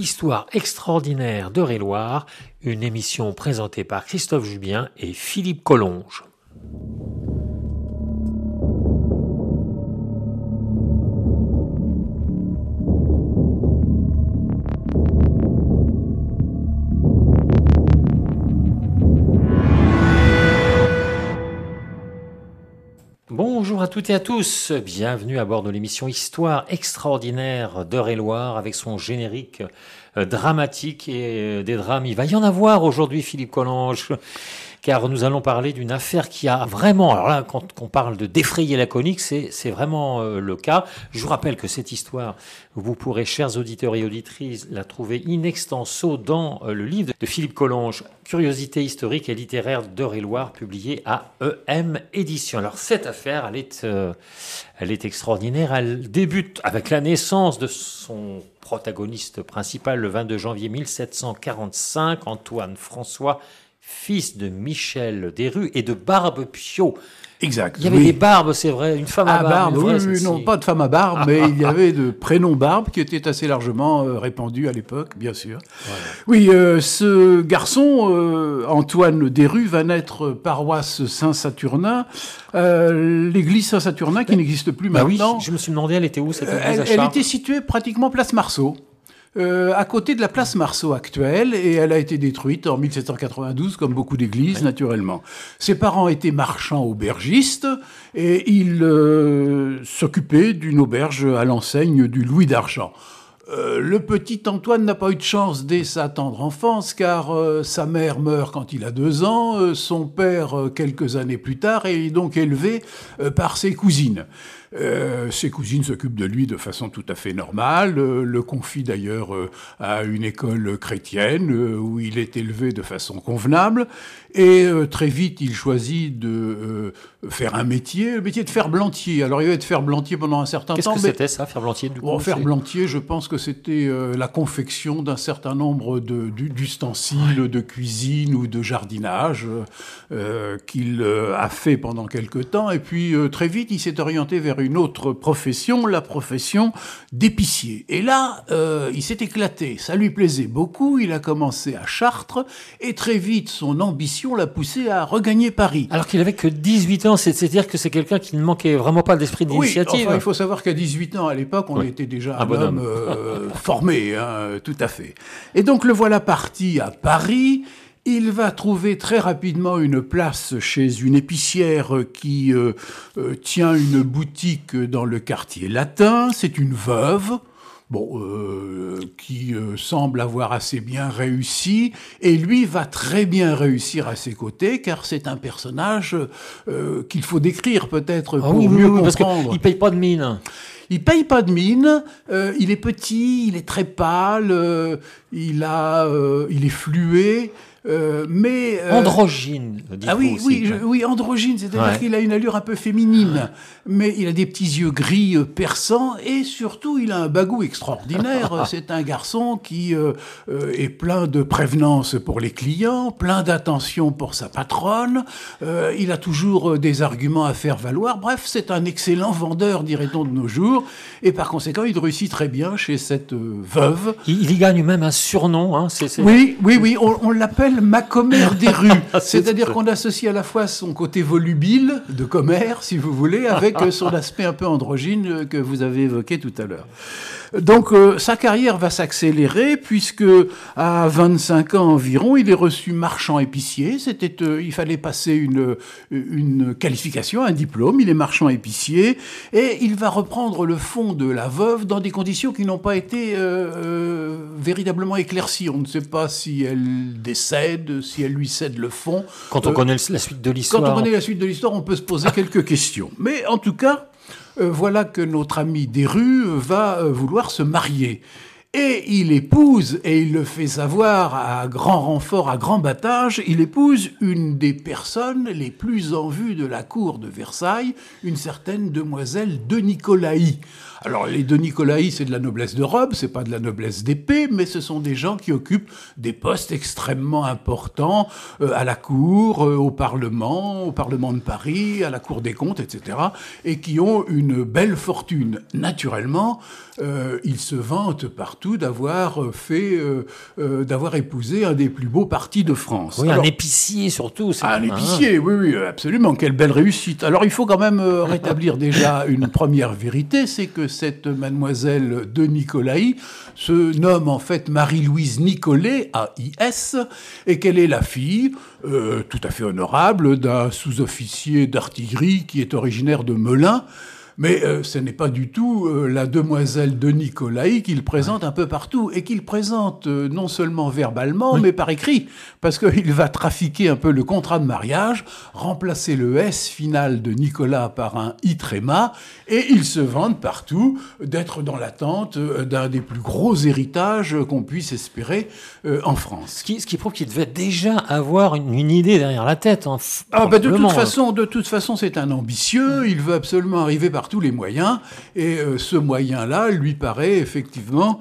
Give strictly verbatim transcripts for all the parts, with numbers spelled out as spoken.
Histoire extraordinaire d'Eure-et-Loir, une émission présentée par Christophe Jubien et Philippe Collonges. Bonjour à toutes et à tous, bienvenue à bord de l'émission Histoire extraordinaire d'Eure-et-Loir avec son générique euh, dramatique et euh, des drames. Il va y en avoir aujourd'hui, Philippe Collonges, car nous allons parler d'une affaire qui a vraiment, alors là, quand on parle de défrayer la chronique, c'est, c'est vraiment euh, le cas. Je vous rappelle que cette histoire, vous pourrez, chers auditeurs et auditrices, la trouver in extenso dans euh, le livre de Philippe Collonges, Curiosité historique et littéraire d'Eure-et-Loir, publié à E M Éditions. Alors cette affaire, elle est, euh, elle est extraordinaire. Elle débute avec la naissance de son protagoniste principal le vingt-deux janvier mille sept cent quarante-cinq, Antoine François, fils de Michel Desrues et de Barbe Piot. Exact. Il y avait oui. des barbes, c'est vrai, une femme à ah, barbe. barbe vraie, oui, oui, non, pas de femme à barbe, mais il y avait de prénoms Barbe qui étaient assez largement euh, répandus à l'époque, bien sûr. Voilà. Oui, euh, ce garçon, euh, Antoine Desrues, va naître paroisse Saint-Saturnin, euh, l'église Saint-Saturnin qui bah, n'existe plus bah maintenant. Oui, je me suis demandé, elle était où cette église elle, à elle était située pratiquement place Marceau. Euh, à côté de la place Marceau actuelle, et elle a été détruite en mille sept cent quatre-vingt-douze, comme beaucoup d'églises, oui. naturellement. Ses parents étaient marchands aubergistes, et ils euh, s'occupaient d'une auberge à l'enseigne du Louis d'Argent. Euh, le petit Antoine n'a pas eu de chance dès sa tendre enfance, car euh, sa mère meurt quand il a deux ans, euh, son père euh, quelques années plus tard, et il est donc élevé euh, par ses cousines. Euh, ses cousines s'occupent de lui de façon tout à fait normale, euh, le confient d'ailleurs euh, à une école chrétienne euh, où il est élevé de façon convenable, et euh, très vite il choisit de euh, faire un métier, le métier de ferblantier. Alors il va être ferblantier pendant un certain Qu'est-ce temps. Qu'est-ce que c'était ça, ferblantier du coup, bon, ferblantier, je pense que c'était euh, la confection d'un certain nombre de, d'ustensiles ouais. de cuisine ou de jardinage euh, qu'il euh, a fait pendant quelque temps, et puis euh, très vite il s'est orienté vers une autre profession, la profession d'épicier. Et là, euh, il s'est éclaté, ça lui plaisait beaucoup, il a commencé à Chartres, et très vite, son ambition l'a poussé à regagner Paris. Alors qu'il avait que dix-huit ans, c'est-à-dire que c'est quelqu'un qui ne manquait vraiment pas d'esprit d'initiative. Oui, enfin, il faut savoir qu'à dix-huit ans, à l'époque, on oui. était déjà un, un homme euh, formé, hein, tout à fait. Et donc, le voilà parti à Paris. Il va trouver très rapidement une place chez une épicière qui euh, euh, tient une boutique dans le quartier latin. C'est une veuve, bon, euh, qui euh, semble avoir assez bien réussi, et lui va très bien réussir à ses côtés, car c'est un personnage euh, qu'il faut décrire peut-être pour ah oui, mieux oui, comprendre. Parce qu'il paye pas de mine. Il paye pas de mine, euh, il est petit, il est très pâle, euh, il a, euh, il est fluet. Euh, mais euh... androgyne. Ah oui, aussi, oui, je, oui, androgyne, c'est-à-dire ouais. qu'il a une allure un peu féminine, ouais. mais il a des petits yeux gris euh, perçants, et surtout il a un bagou extraordinaire. C'est un garçon qui euh, euh, est plein de prévenance pour les clients, plein d'attention pour sa patronne. Euh, il a toujours des arguments à faire valoir. Bref, c'est un excellent vendeur, dirait-on de nos jours, et par conséquent, il réussit très bien chez cette euh, veuve. Il, il y gagne même un surnom. Hein, c'est, c'est... Oui, oui, oui, on, on l'appelle Macommère Desrues, c'est-à-dire qu'on associe à la fois son côté volubile de commère, si vous voulez, avec son aspect un peu androgyne que vous avez évoqué tout à l'heure. Donc euh, sa carrière va s'accélérer puisque à vingt-cinq ans environ, il est reçu marchand épicier. C'était, euh, il fallait passer une une qualification, un diplôme. Il est marchand épicier et il va reprendre le fonds de la veuve dans des conditions qui n'ont pas été euh, euh, véritablement éclaircies. On ne sait pas si elle décède, si elle lui cède le fonds. Quand on euh, connaît la suite de l'histoire. Quand on connaît la suite de l'histoire, on peut se poser quelques questions. Mais en tout cas, Euh, voilà que notre ami Desrues va euh, vouloir se marier. Et il épouse, et il le fait savoir à grand renfort, à grand battage, il épouse une des personnes les plus en vue de la cour de Versailles, une certaine demoiselle de Nicolaï. Alors, les de Nicolaï, c'est de la noblesse de robe, c'est pas de la noblesse d'épée, mais ce sont des gens qui occupent des postes extrêmement importants euh, à la cour, euh, au Parlement, au Parlement de Paris, à la Cour des comptes, et cetera, et qui ont une belle fortune. Naturellement, euh, ils se vantent partout surtout d'avoir fait, euh, euh, d'avoir épousé un des plus beaux partis de France. Oui, Alors, un épicier surtout. C'est un hein. épicier, oui, oui, absolument. Quelle belle réussite. Alors, il faut quand même euh, rétablir déjà une première vérité, c'est que cette mademoiselle de Nicolaï se nomme en fait Marie-Louise Nicolet, A I S, et qu'elle est la fille, euh, tout à fait honorable, d'un sous-officier d'artillerie qui est originaire de Melun. Mais euh, ce n'est pas du tout euh, la demoiselle de Nicolaï qu'il présente ouais. un peu partout, et qu'il présente euh, non seulement verbalement, oui. mais par écrit, parce qu'il va trafiquer un peu le contrat de mariage, remplacer le S final de Nicolas par un I tréma, et il se vante partout d'être dans l'attente euh, d'un des plus gros héritages qu'on puisse espérer euh, en France. Ce qui, ce qui prouve qu'il devait déjà avoir une, une idée derrière la tête. Hein, ah, bah, de toute façon, de toute façon, c'est un ambitieux, il veut absolument arriver par tous les moyens, et euh, ce moyen-là lui paraît effectivement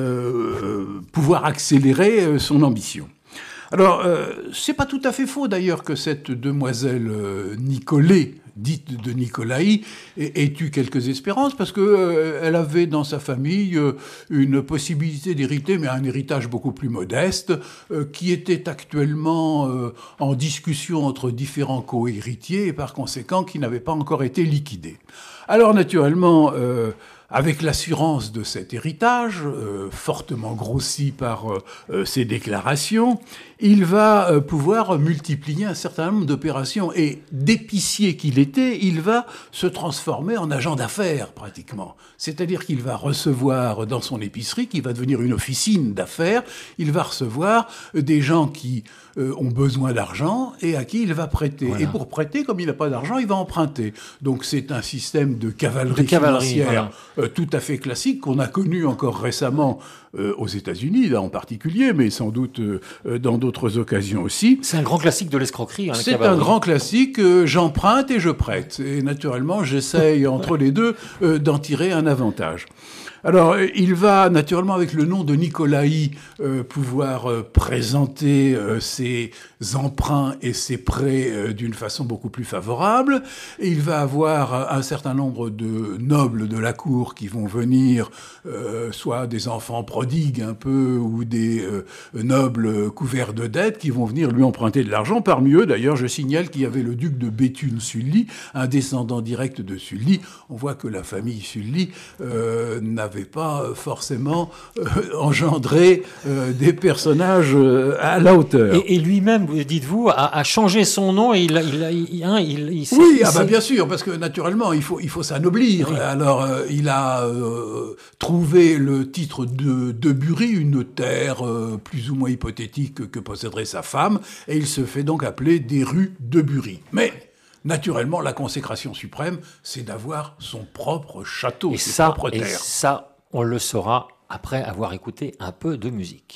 euh, pouvoir accélérer euh, son ambition. Alors, euh, c'est pas tout à fait faux d'ailleurs que cette demoiselle euh, Nicolet, dite de Nicolaï, ait, ait eu quelques espérances, parce que euh, elle avait dans sa famille euh, une possibilité d'hériter, mais un héritage beaucoup plus modeste, euh, qui était actuellement euh, en discussion entre différents co-héritiers, et par conséquent qui n'avait pas encore été liquidé. Alors naturellement, euh, avec l'assurance de cet héritage, euh, fortement grossi par euh, ses déclarations, il va euh, pouvoir multiplier un certain nombre d'opérations. Et d'épicier qu'il était, il va se transformer en agent d'affaires, pratiquement. C'est-à-dire qu'il va recevoir dans son épicerie, qui va devenir une officine d'affaires, il va recevoir des gens qui euh, ont besoin d'argent et à qui il va prêter. Voilà. Et pour prêter, comme il n'a pas d'argent, il va emprunter. Donc c'est un système de cavalerie, de cavalerie financière voilà. euh, tout à fait classique qu'on a connu encore récemment euh, aux États-Unis, là en particulier, mais sans doute euh, dans d'autres occasions aussi. C'est un grand classique de l'escroquerie. Hein, c'est un grand classique. Euh, j'emprunte et je prête. Et naturellement, j'essaye entre les deux euh, d'en tirer un avantage. Alors, il va naturellement, avec le nom de Nicolaï, euh, pouvoir euh, présenter euh, ses emprunts et ses prêts euh, d'une façon beaucoup plus favorable. Et il va avoir un certain nombre de nobles de la cour qui vont venir, euh, soit des enfants prodigues un peu, ou des euh, nobles couverts de dettes, qui vont venir lui emprunter de l'argent. Parmi eux, d'ailleurs, je signale qu'il y avait le duc de Béthune-Sully, un descendant direct de Sully. On voit que la famille Sully euh, n'avait pas forcément euh, engendré euh, des personnages euh, à la hauteur. Et, et lui-même, dites-vous, a, a changé son nom et il, il, il, hein, il, il s'est, oui, il ah s'est... bah bien sûr, parce que naturellement, il faut, il faut s'anoblir. Oui. Alors, euh, il a euh, trouvé le titre de, de Bury, une terre euh, plus ou moins hypothétique que posséderait sa femme, et il se fait donc appeler des rues de Bury. Mais naturellement, la consécration suprême, c'est d'avoir son propre château, et ses ça, propres terres. Et ça, on le saura après avoir écouté un peu de musique.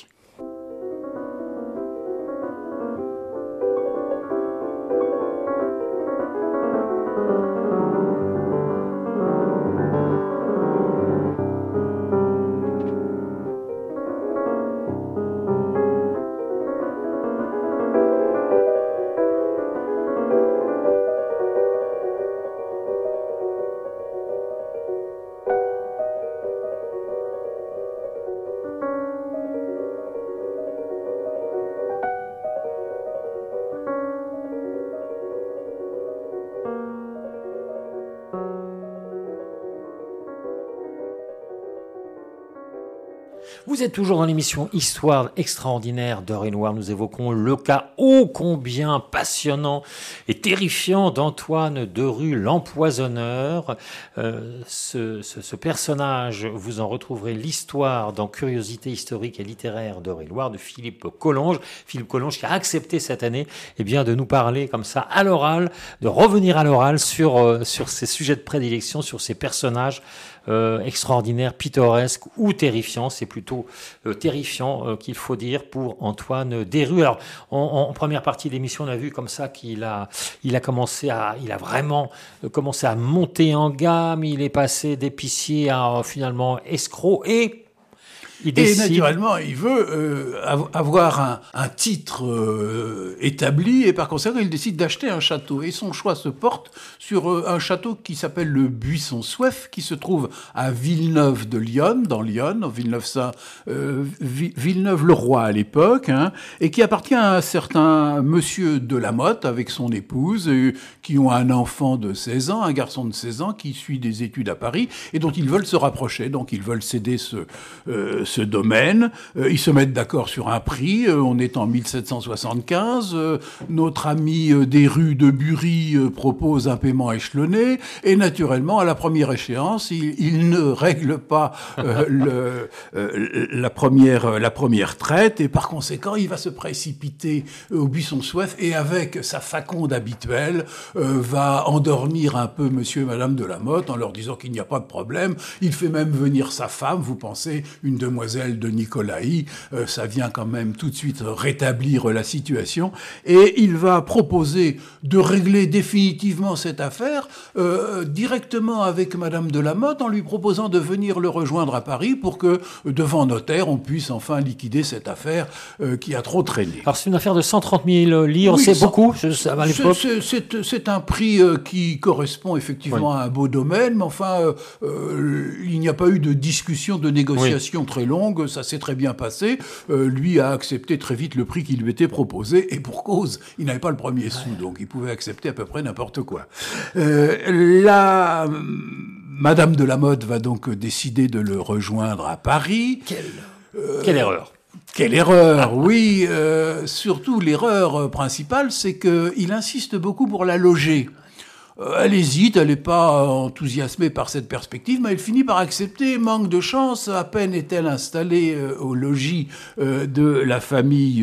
Vous êtes toujours dans l'émission Histoire extraordinaire d'Eure-et-Loir. Nous évoquons le cas ô combien passionnant et terrifiant d'Antoine Derue, l'empoisonneur. Euh, ce, ce, ce personnage, vous en retrouverez l'histoire dans Curiosité historique et littéraire d'Eure-et-Loir de Philippe Collonges. Philippe Collonges qui a accepté cette année eh bien, de nous parler comme ça à l'oral, de revenir à l'oral sur, euh, sur ces sujets de prédilection, sur ces personnages Euh, extraordinaire, pittoresque ou terrifiant. C'est plutôt euh, terrifiant euh, qu'il faut dire pour Antoine Derue. Alors, en, en première partie de l'émission, on a vu comme ça qu'il a, il a commencé à, il a vraiment euh, commencé à monter en gamme. Il est passé d'épicier à euh, finalement escroc et Il Et décide... naturellement, il veut euh, avoir un, un titre euh, établi, et par conséquent, il décide d'acheter un château. Et son choix se porte sur euh, un château qui s'appelle le Buisson-Souef, qui se trouve à Villeneuve de Lyon, dans Lyon, en Villeneuve, ça, euh, Villeneuve-le-Roi à l'époque, hein, et qui appartient à un certain monsieur de la Motte avec son épouse, euh, qui ont un enfant de seize ans, un garçon de seize ans, qui suit des études à Paris, et dont ils veulent se rapprocher. Donc ils veulent céder ce, euh, ce domaine. Euh, ils se mettent d'accord sur un prix. Euh, on est en mille sept cent soixante-quinze. Euh, notre ami euh, des rues de Bury euh, propose un paiement échelonné. Et naturellement, à la première échéance, il, il ne règle pas euh, le, euh, la première la première traite. Et par conséquent, il va se précipiter au Buisson-Souef et avec sa faconde habituelle, euh, va endormir un peu monsieur et madame de la Motte en leur disant qu'il n'y a pas de problème. Il fait même venir sa femme, vous pensez, une demoiselle de Nicolaï, euh, ça vient quand même tout de suite rétablir la situation, et il va proposer de régler définitivement cette affaire euh, directement avec madame de la Motte en lui proposant de venir le rejoindre à Paris pour que, devant notaire, on puisse enfin liquider cette affaire euh, qui a trop traîné. Alors c'est une affaire de cent trente mille livres, Oui, c'est cent... beaucoup ça, à l'époque. C'est, c'est, c'est un prix euh, qui correspond effectivement oui. à un beau domaine, mais enfin, euh, euh, il n'y a pas eu de discussion, de négociation oui. très longue, ça s'est très bien passé. Euh, lui a accepté très vite le prix qui lui était proposé, et pour cause, il n'avait pas le premier ouais. sou, donc il pouvait accepter à peu près n'importe quoi. Euh, la Madame de la Motte va donc décider de le rejoindre à Paris. Quelle, euh, quelle erreur! Quelle erreur, oui. Euh, surtout, l'erreur principale, c'est qu'il insiste beaucoup pour la loger. Euh, elle hésite, elle n'est pas enthousiasmée par cette perspective, mais elle finit par accepter. Manque de chance, à peine est-elle installée euh, au logis euh, de la famille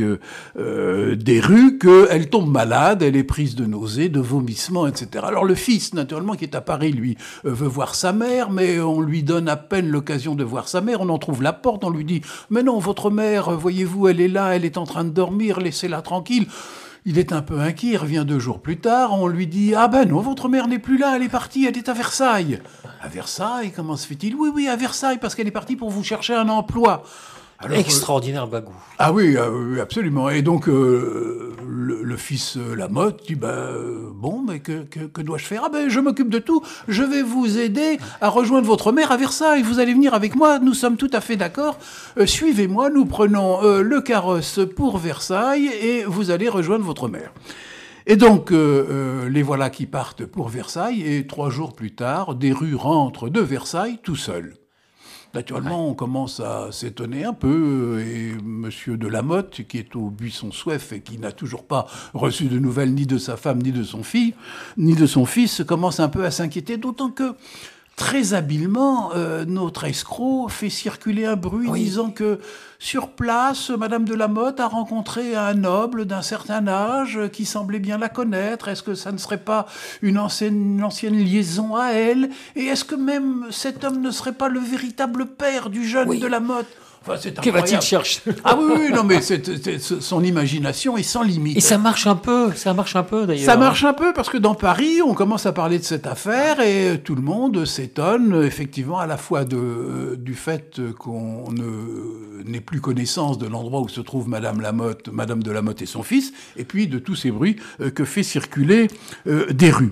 euh, des rues qu'elle tombe malade, elle est prise de nausées, de vomissements, et cetera. Alors le fils, naturellement, qui est à Paris, lui, euh, veut voir sa mère, mais on lui donne à peine l'occasion de voir sa mère, on en trouve la porte, on lui dit « Mais non, votre mère, voyez-vous, elle est là, elle est en train de dormir, laissez-la tranquille ». Il est un peu inquiet, il revient deux jours plus tard, on lui dit « Ah ben non, votre mère n'est plus là, elle est partie, elle est à Versailles ». « À Versailles, comment se fait-il ?»« Oui, oui, à Versailles, parce qu'elle est partie pour vous chercher un emploi. » Alors, extraordinaire bagou. Ah oui, euh, absolument. Et donc, euh, le, le fils euh, Lamotte dit, ben, euh, bon, mais que, que, que dois-je faire? Ah ben, je m'occupe de tout. Je vais vous aider à rejoindre votre mère à Versailles. Vous allez venir avec moi. Nous sommes tout à fait d'accord. Euh, suivez-moi. Nous prenons euh, le carrosse pour Versailles et vous allez rejoindre votre mère. Et donc, euh, euh, les voilà qui partent pour Versailles. Et trois jours plus tard, Desrues rentre de Versailles tout seul. Naturellement, on commence à s'étonner un peu, et monsieur de la Motte, qui est au Buisson-Souef et qui n'a toujours pas reçu de nouvelles ni de sa femme, ni de son fils, ni de son fils, commence un peu à s'inquiéter, d'autant que, très habilement, euh, notre escroc fait circuler un bruit oui. disant que, sur place, madame de la Motte a rencontré un noble d'un certain âge qui semblait bien la connaître. Est-ce que ça ne serait pas une ancienne, une ancienne liaison à elle? Et est-ce que même cet homme ne serait pas le véritable père du jeune oui. de la Motte? Enfin, c'est que va-t-il chercher? Ah oui, oui, non, mais c'est, c'est, son imagination est sans limite. Et ça marche un peu, ça marche un peu d'ailleurs. Ça marche un peu parce que dans Paris, on commence à parler de cette affaire et tout le monde s'étonne effectivement à la fois de, du fait qu'on ne, n'ait plus connaissance de l'endroit où se trouve Madame Lamotte, Madame de la Motte et son fils, et puis de tous ces bruits que fait circuler euh, Desrues.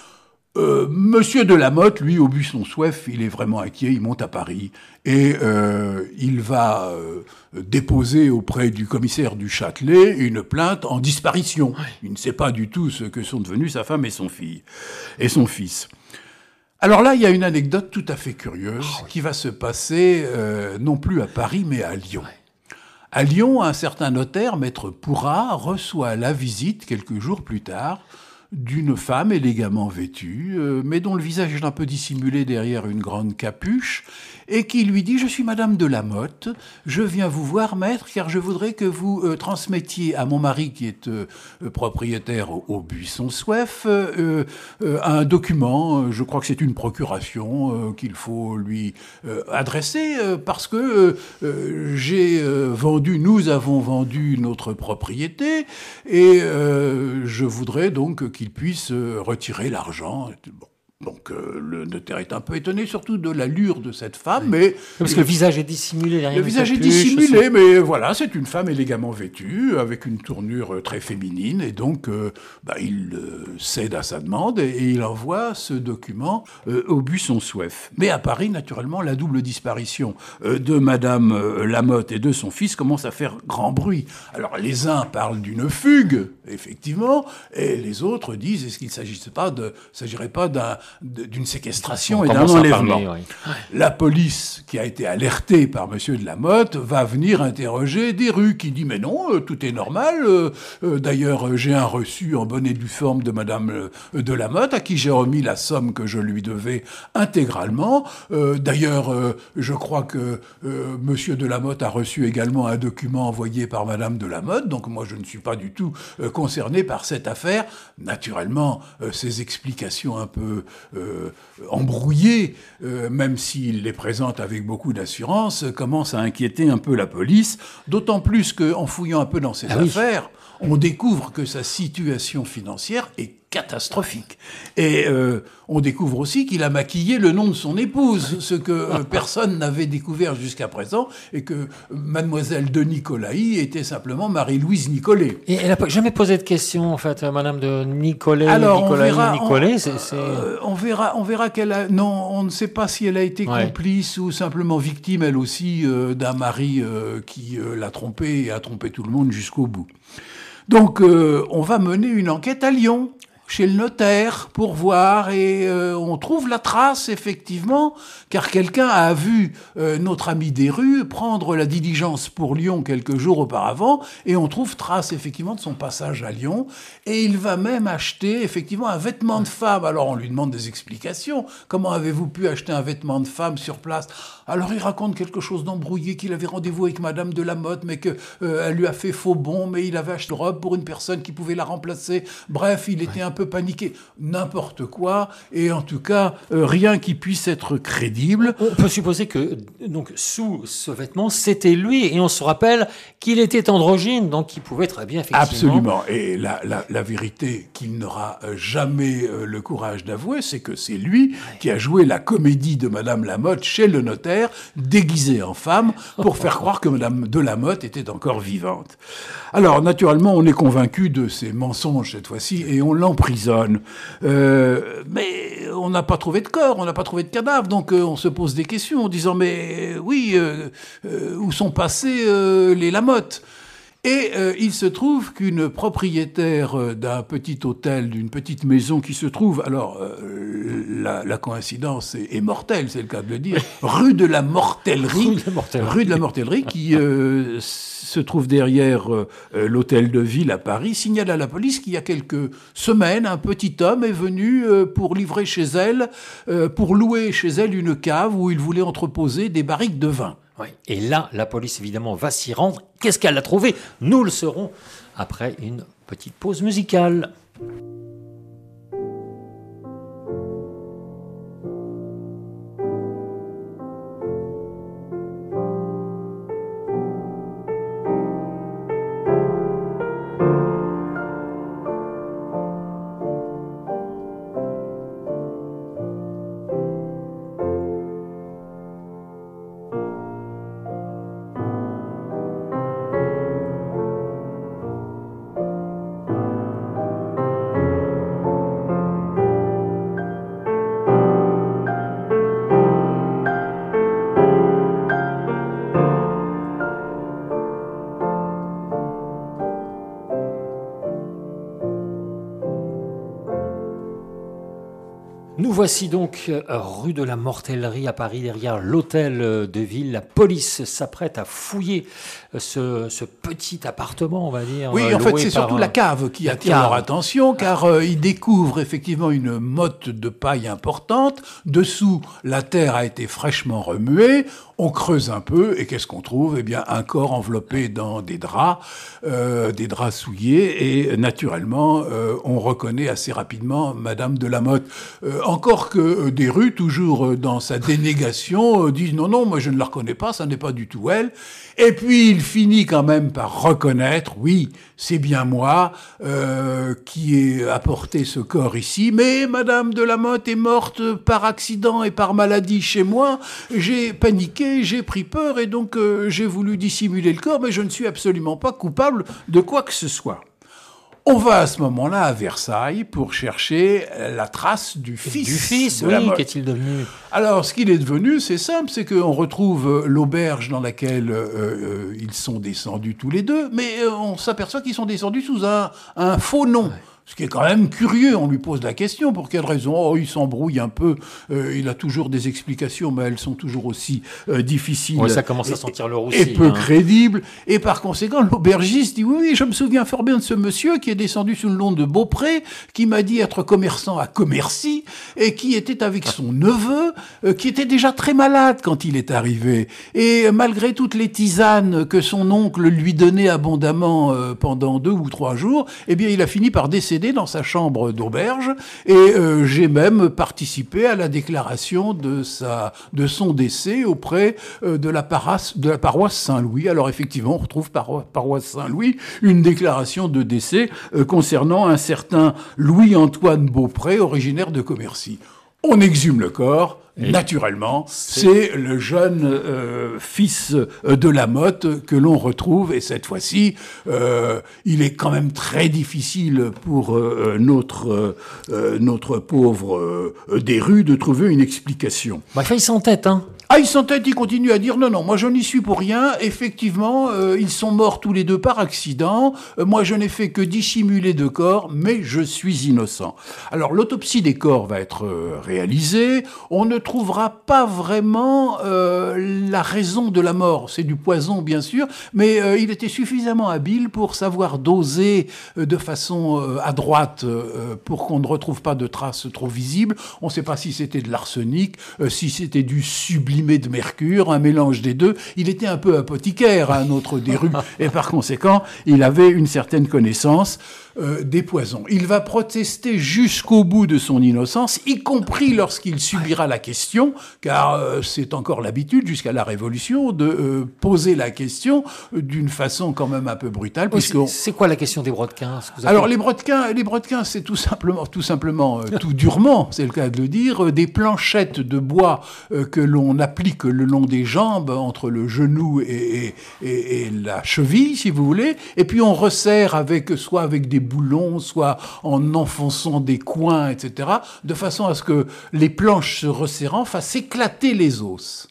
Euh, Monsieur de la Motte, lui, au Buisson-Souef, il est vraiment inquiet, il monte à Paris et euh, il va euh, déposer auprès du commissaire du Châtelet une plainte en disparition. Ouais. Il ne sait pas du tout ce que sont devenus sa femme et son fille et son fils. Alors là, il y a une anecdote tout à fait curieuse oh, oui. qui va se passer euh, non plus à Paris, mais à Lyon. Ouais. À Lyon, un certain notaire, maître Pourrat, reçoit la visite quelques jours plus tard d'une femme élégamment vêtue, euh, mais dont le visage est un peu dissimulé derrière une grande capuche, et qui lui dit « Je suis madame de la Motte, je viens vous voir, maître, car je voudrais que vous euh, transmettiez à mon mari, qui est euh, propriétaire au, au Buisson-Souef, euh, euh, un document, je crois que c'est une procuration euh, qu'il faut lui euh, adresser, euh, parce que euh, j'ai euh, vendu, nous avons vendu notre propriété, et euh, je voudrais donc qu'il puisse retirer l'argent. » Bon. Donc euh, le notaire est un peu étonné, surtout de l'allure de cette femme, mais... Parce que le visage est dissimulé derrière Le visage est dissimulé, aussi. Mais voilà, c'est une femme élégamment vêtue, avec une tournure très féminine, et donc euh, bah, il euh, cède à sa demande, et, et il envoie ce document euh, au Buisson-Souef. Mais à Paris, naturellement, la double disparition euh, de Madame euh, Lamotte et de son fils commence à faire grand bruit. Alors les uns parlent d'une fugue, effectivement, et les autres disent, est-ce qu'il ne s'agissait pas de, s'agirait pas d'un... d'une séquestration et d'un enlèvement. Parler, oui. La police, qui a été alertée par Monsieur de Lamotte, va venir interroger Desrues, qui dit « Mais non, euh, tout est normal. Euh, euh, d'ailleurs, euh, j'ai un reçu en bonne et due forme de Madame euh, de Lamotte, à qui j'ai remis la somme que je lui devais intégralement. Euh, d'ailleurs, euh, je crois que euh, Monsieur de Lamotte a reçu également un document envoyé par Madame de Lamotte, donc moi, je ne suis pas du tout euh, concerné par cette affaire. Naturellement, euh, ces explications un peu... Euh, embrouillé, euh, même s'il les présente avec beaucoup d'assurance, commence à inquiéter un peu la police, d'autant plus qu'en fouillant un peu dans ses ah affaires, oui. on découvre que sa situation financière est catastrophique. Et euh, on découvre aussi qu'il a maquillé le nom de son épouse, ce que euh, personne n'avait découvert jusqu'à présent, et que mademoiselle de Nicolaï était simplement Marie-Louise Nicolet. Et elle n'a jamais posé de questions, en fait, madame de Nicolet, Alors, Nicolaï, on verra, Nicolet, on, c'est... c'est... Euh, on verra, on verra qu'elle a... Non, on ne sait pas si elle a été ouais. complice ou simplement victime, elle aussi, euh, d'un mari euh, qui euh, l'a trompée et a trompé tout le monde jusqu'au bout. Donc, euh, on va mener une enquête à Lyon, chez le notaire, pour voir, et euh, on trouve la trace, effectivement, car quelqu'un a vu euh, notre ami Desrues prendre la diligence pour Lyon quelques jours auparavant, et on trouve trace, effectivement, de son passage à Lyon, et il va même acheter, effectivement, un vêtement de femme. Alors, on lui demande des explications. Comment avez-vous pu acheter un vêtement de femme sur place ? Alors, il raconte quelque chose d'embrouillé, qu'il avait rendez-vous avec Madame de Lamotte, mais qu'elle euh, lui a fait faux bon, mais il avait acheté une robe pour une personne qui pouvait la remplacer. Bref, il était un peu paniqué, n'importe quoi, et en tout cas, euh, rien qui puisse être crédible. On peut supposer que, donc, sous ce vêtement, c'était lui, et on se rappelle qu'il était androgyne, donc il pouvait très bien, effectivement... Absolument, et la, la, la vérité qu'il n'aura jamais euh, le courage d'avouer, c'est que c'est lui ouais. qui a joué la comédie de Madame Lamotte chez le notaire, déguisé en femme, pour faire croire que Madame de Lamotte était encore vivante. Alors, naturellement, on est convaincu de ces mensonges cette fois-ci, et on l'emprisonne. Euh, mais on n'a pas trouvé de corps, on n'a pas trouvé de cadavre, donc euh, on se pose des questions en disant « Mais euh, oui, euh, euh, où sont passés euh, les Lamotte ?» Et euh, il se trouve qu'une propriétaire euh, d'un petit hôtel, d'une petite maison qui se trouve, alors euh, la, la coïncidence est, est mortelle, c'est le cas de le dire, rue de la Mortellerie, rue de la Mortellerie, rue de la Mortellerie qui euh, se trouve derrière euh, l'hôtel de ville à Paris, signale à la police qu'il y a quelques semaines, un petit homme est venu euh, pour livrer chez elle, euh, pour louer chez elle une cave où il voulait entreposer des barriques de vin. Oui. Et là, la police, évidemment, va s'y rendre. Qu'est-ce qu'elle a trouvé ? Nous le saurons après une petite pause musicale. Nous voici donc rue de la Mortellerie à Paris, derrière l'hôtel de ville. La police s'apprête à fouiller ce, ce petit appartement, on va dire. Oui, en fait, c'est surtout la cave qui attire cave. leur attention, car euh, ils découvrent effectivement une motte de paille importante. Dessous, la terre a été fraîchement remuée. On creuse un peu, et qu'est-ce qu'on trouve? Eh bien, un corps enveloppé dans des draps, euh, des draps souillés, et naturellement, euh, on reconnaît assez rapidement Madame de Lamotte. Euh, encore que euh, Desrues, toujours euh, dans sa dénégation, euh, dit non, non, moi je ne la reconnais pas, ça n'est pas du tout elle. Et puis il finit quand même par reconnaître, oui, c'est bien moi euh, qui ai apporté ce corps ici, mais Madame de Lamotte est morte par accident et par maladie chez moi. J'ai paniqué, j'ai pris peur et donc euh, j'ai voulu dissimuler le corps, mais je ne suis absolument pas coupable de quoi que ce soit. On va à ce moment-là à Versailles pour chercher la trace du fils. Du fils, de oui, Lamotte. qu'est-il devenu? Alors, ce qu'il est devenu, c'est simple, c'est qu'on retrouve l'auberge dans laquelle euh, euh, ils sont descendus tous les deux, mais euh, on s'aperçoit qu'ils sont descendus sous un, un faux nom. Ouais. Ce qui est quand même curieux, on lui pose la question, pour quelle raison? Oh, il s'embrouille un peu, euh, il a toujours des explications, mais elles sont toujours aussi euh, difficiles. Oui, ça commence à sentir le roussi. Et peu hein. crédibles. Et par conséquent, l'aubergiste dit, oui, oui, je me souviens fort bien de ce monsieur qui est descendu sous le nom de Beaupré, qui m'a dit être commerçant à Commercy, et qui était avec son neveu, euh, qui était déjà très malade quand il est arrivé. Et euh, malgré toutes les tisanes que son oncle lui donnait abondamment euh, pendant deux ou trois jours, eh bien, il a fini par décéder dans sa chambre d'auberge, et euh, j'ai même participé à la déclaration de sa de son décès auprès euh, de la paroisse de la paroisse Saint-Louis. Alors effectivement, on retrouve par, paroisse Saint-Louis une déclaration de décès euh, concernant un certain Louis-Antoine Beaupré, originaire de Commercy. On exhume le corps. Et naturellement, c'est, c'est le jeune euh, fils de Lamotte que l'on retrouve, et cette fois-ci, euh, il est quand même très difficile pour euh, notre euh, notre pauvre euh, Desrues de trouver une explication. Bah, il s'entête, hein. Ah, il s'entête, il continue à dire non, non, moi je n'y suis pour rien. Effectivement, euh, ils sont morts tous les deux par accident. Euh, moi, je n'ai fait que dissimuler deux corps, mais je suis innocent. Alors, l'autopsie des corps va être euh, réalisée. On ne trouvera pas vraiment euh, la raison de la mort. C'est du poison, bien sûr, mais euh, il était suffisamment habile pour savoir doser euh, de façon euh, adroite euh, pour qu'on ne retrouve pas de traces trop visibles. On ne sait pas si c'était de l'arsenic, euh, si c'était du sublime de mercure, un mélange des deux. Il était un peu apothicaire, un autre Desrues, et par conséquent, il avait une certaine connaissance euh, des poisons. Il va protester jusqu'au bout de son innocence, y compris lorsqu'il subira la question, car euh, c'est encore l'habitude, jusqu'à la Révolution, de euh, poser la question d'une façon quand même un peu brutale. Oui, c'est, c'est quoi la question des brodequins? Alors, les brodequins, les brodequins, c'est tout simplement, tout simplement, euh, tout durement, c'est le cas de le dire, euh, des planchettes de bois euh, que l'on applique le long des jambes, entre le genou et, et, et, et la cheville, si vous voulez, et puis on resserre avec, soit avec des boulons, soit en enfonçant des coins, et cetera, de façon à ce que les planches se resserrant fassent éclater les os.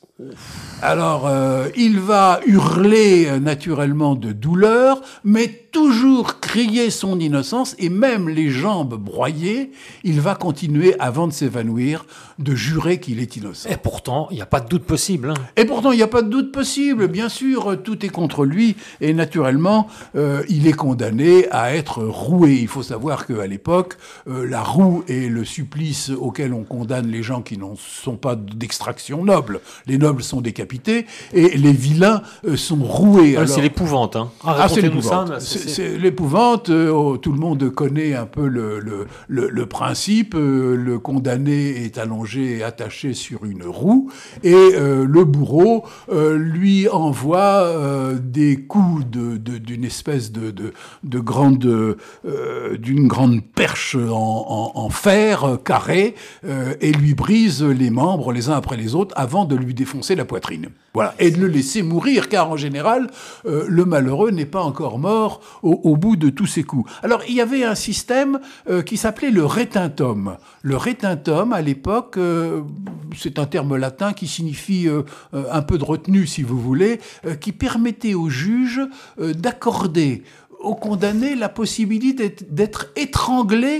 Alors, euh, il va hurler euh, naturellement de douleur, mais toujours crier son innocence, et même les jambes broyées, il va continuer, avant de s'évanouir, de jurer qu'il est innocent. Et pourtant, il n'y a pas de doute possible. Hein. Et pourtant, il n'y a pas de doute possible. Bien sûr, tout est contre lui, et naturellement, euh, il est condamné à être roué. Il faut savoir qu'à l'époque, euh, la roue est le supplice auquel on condamne les gens qui ne sont pas d'extraction noble. Les nobles sont décapités, et les vilains euh, sont roués. Ah, Alors, c'est l'épouvante. Hein. Ah, ah, c'est l'épouvante. Ça, c'est, c'est... C'est l'épouvante. Euh, tout le monde connaît un peu le, le, le, le principe. Euh, le condamné est allongé et attaché sur une roue, et euh, le bourreau euh, lui envoie euh, des coups de, de, d'une espèce de, de, de grande, euh, d'une grande perche en, en, en fer euh, carré, euh, et lui brise les membres les uns après les autres avant de lui défoncer la poitrine. Voilà, et de le laisser mourir, car en général, euh, le malheureux n'est pas encore mort au, au bout de tous ces coups. Alors, il y avait un système euh, qui s'appelait le retintum. Le retintum, à l'époque, euh, c'est un terme latin qui signifie euh, un peu de retenue, si vous voulez, euh, qui permettait au juge euh, d'accorder au condamné la possibilité d'être, d'être étranglé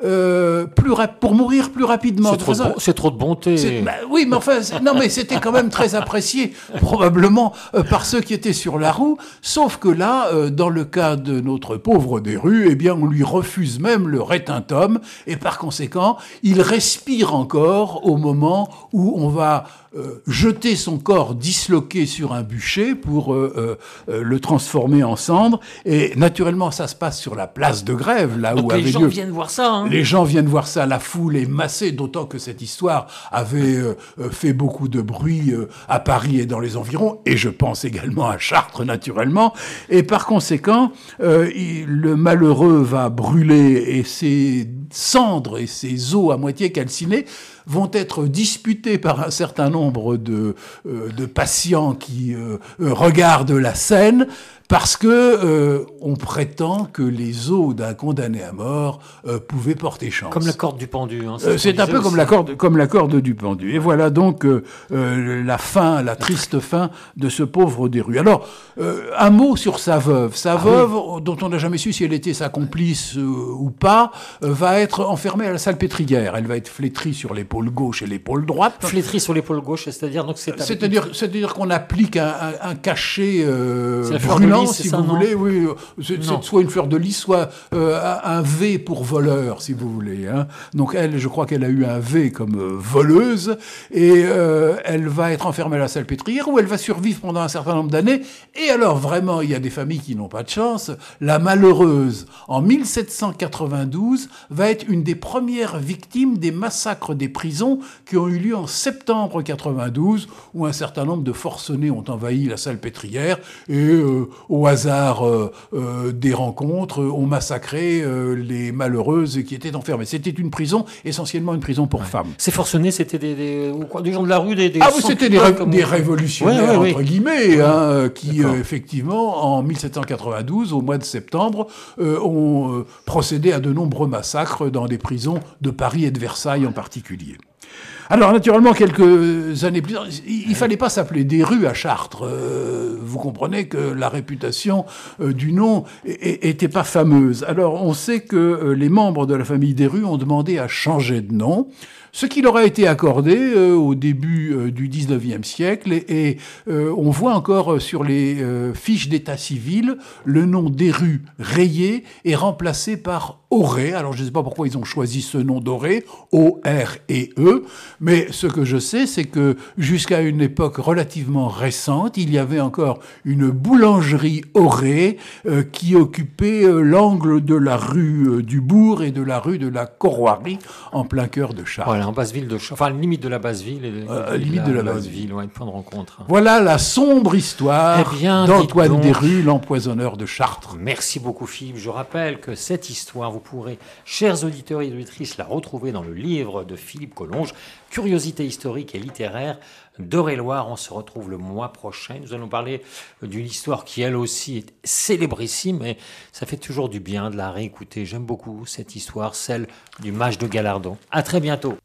euh, plus rap- pour mourir plus rapidement. C'est trop, de bon- c'est trop de bonté. C'est- bah, oui, mais enfin, c'est- non, mais c'était quand même très apprécié, probablement euh, par ceux qui étaient sur la roue. Sauf que là, euh, dans le cas de notre pauvre Desrues, eh bien, on lui refuse même le rétintum, et par conséquent, il respire encore au moment où on va euh, jeter son corps disloqué sur un bûcher pour euh, euh, le transformer en cendre. Et naturellement, ça se passe sur la place de Grève, là Donc où les avait gens lieu. viennent voir ça. Hein. Les gens viennent voir ça, la foule est massée, d'autant que cette histoire avait euh, euh, fait beaucoup de bruit euh, à Paris et dans les environs, et je pense également à Chartres, naturellement. Et par conséquent, euh, il- le malheureux va brûler, et ses cendres et ses os à moitié calcinés vont être disputés par un certain nombre de, euh, de patients qui euh, euh, regardent la scène, parce que euh, on prétend que les os d'un condamné à mort euh, pouvaient porter chance. Comme la corde du pendu. Hein, Euh, c'est un peu comme la corde, comme la corde du pendu. Et voilà donc euh, euh, la fin, la triste fin de ce pauvre Desrues. Alors, euh, un mot sur sa veuve. Sa Ah veuve, oui. dont on n'a jamais su si elle était sa complice euh, ou pas, euh, va être enfermée à la salpêtrière. Elle va être flétrie sur l'épaule gauche et l'épaule droite. Flétrie sur l'épaule gauche, c'est-à-dire donc c'est. C'est-à-dire, c'est-à-dire qu'on applique un, un, un cachet euh, c'est brûlant, lys, si ça, vous non voulez. Oui, c'est, c'est soit une fleur de lys, soit euh, un V pour voleur, si vous voulez. Hein. Donc elle, je crois qu'elle a eu un V comme euh, voleuse, et euh, elle va être enfermée à la salpêtrière, où elle va survivre pendant un certain nombre d'années. Et alors, vraiment, il y a des familles qui n'ont pas de chance. La malheureuse, en mille sept cent quatre-vingt-douze, va être une des premières victimes des massacres des prisons qui ont eu lieu en septembre quatre-vingt-douze, où un certain nombre de forcenés ont envahi la salpêtrière et, euh, au hasard euh, euh, des rencontres, ont massacré euh, les malheureuses qui étaient enfermées. C'était une prison, essentiellement une prison pour ouais. femmes. Ces forcenés, c'était des, des, ou quoi, des gens de la rue, des, des ah oui, c'était des, ré- des révolutionnaires, ouais, ouais, entre oui. guillemets, hein, qui, euh, effectivement, en mille sept cent quatre-vingt-douze, au mois de septembre, euh, ont euh, procédé à de nombreux massacres dans des prisons de Paris et de Versailles en particulier. Alors, naturellement, quelques années plus tard, il ne fallait pas s'appeler Desrues à Chartres. Euh, vous comprenez que la réputation euh, du nom n'était pas fameuse. Alors, on sait que euh, les membres de la famille Desrues ont demandé à changer de nom, ce qui leur a été accordé euh, au début euh, du dix-neuvième siècle. Et, et euh, on voit encore sur les euh, fiches d'état civil le nom Desrues rayé est remplacé par Auré. Alors, je ne sais pas pourquoi ils ont choisi ce nom d'Auré, O R E E, mais ce que je sais, c'est que jusqu'à une époque relativement récente, il y avait encore une boulangerie Auré euh, qui occupait euh, l'angle de la rue euh, du Bourg et de la rue de la Corroirie, en plein cœur de Chartres. Voilà, en basse ville de Chartres, enfin limite de la basse ville. Et euh, limite la, de la, la basse ville, ouais, point de rencontre. Voilà la sombre histoire eh bien, d'Antoine Desrues, l'empoisonneur de Chartres. Merci beaucoup Philippe. Je rappelle que cette histoire, vous pourrez, chers auditeurs et auditrices, la retrouver dans le livre de Philippe Collonges, Curiosité historique et littéraire d'Eure-et-Loir. On se retrouve le mois prochain. Nous allons parler d'une histoire qui, elle aussi, est célébrissime, et ça fait toujours du bien de la réécouter. J'aime beaucoup cette histoire, celle du mage de Galardon. À très bientôt.